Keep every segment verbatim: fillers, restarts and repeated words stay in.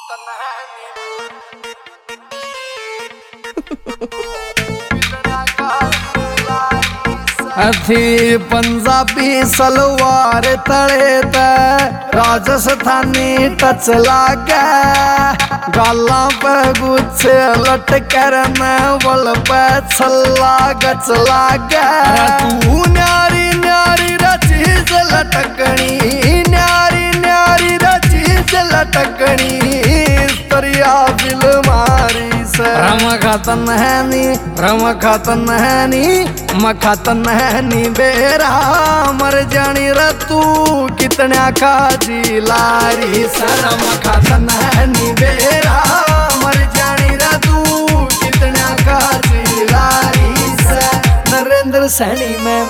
थी पंजाबी सलवार तले ते राजस्थानी टच लागे गाला पे गुच्छे लटकर वल पे छल्ला गच लागे तू न्यारी न्यारी रचीज लटकनी न्यारी न्यारी रचीज लटकनी तरिया दिल मारी से रम खातन है नी रम खातन है नी मखातन है नी बेरा मर जानी रतू कितने खाजी लारी शरम खातन है नी बेरा मर जानी रतू कितने खाजी लारी से नरेंद्र सैनी में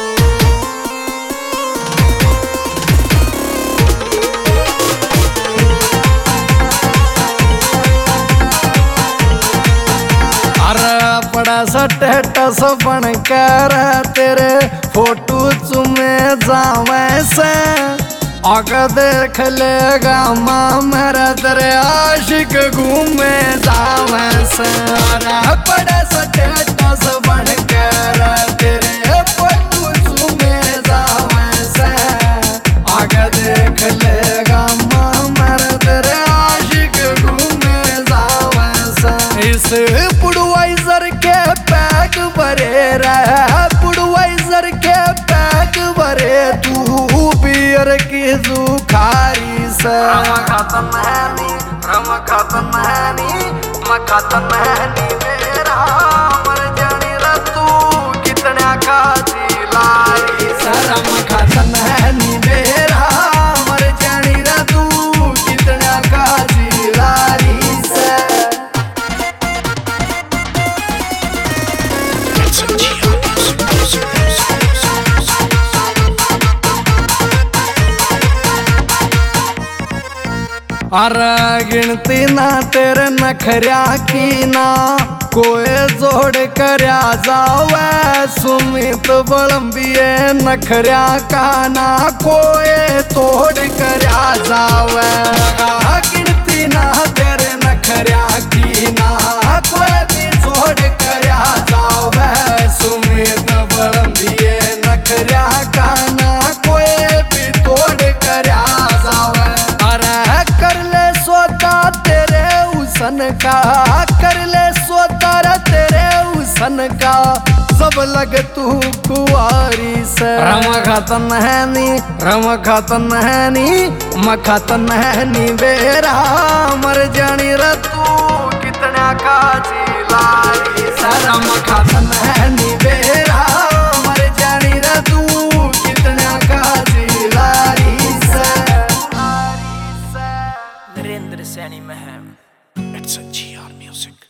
बड़ा सा स्टेटस बन कर तेरे फोटो चुमे जावे से आग देख लेगा माँ मेरा तेरे आशिक घूमे जावे से बड़ा सा स्टेटस बन कर तेरे फोटो चुमे जावे से आग देख लेगा माँ मेरा तेरे आशिक घूमे जावे से इस बुडवाइजर के पैक भरे रहे बुडवाइजर के पैक भरे तू बियर की जुखारी से रम खातन है नी रम खातन है नी मखातन है नी मेरा मर जानी रतू कितने खाजी लारी से रम खातन है नी मेरा मर जानी रतू कितने खाजी लारी से अरे गिनती ना तेरे नखरिया की ना कोई जोड़ करया जावे सुमित बलम्बिये नखरिया का ना कोई तोड़ करया जावे गिनती ना तेरे नखरिया की ना कोई भी जोड़ करया जावे सुमित बलम्बिये नखरिया का ना कोई भी तोड़ करया जावे कर ले सोता तेरे उसन का कर ले सोता तेरे उसन का सब लग तू कुआरी से रम खातन है नी रम खातन है नी मखातन है नी बेरा मर जानी रतू कितना खाजी लारी से रम खातन है नी बेरा मर जानी रतू कितना खाजी लारी से नरेंद्र सैनी में है। It's a G R music.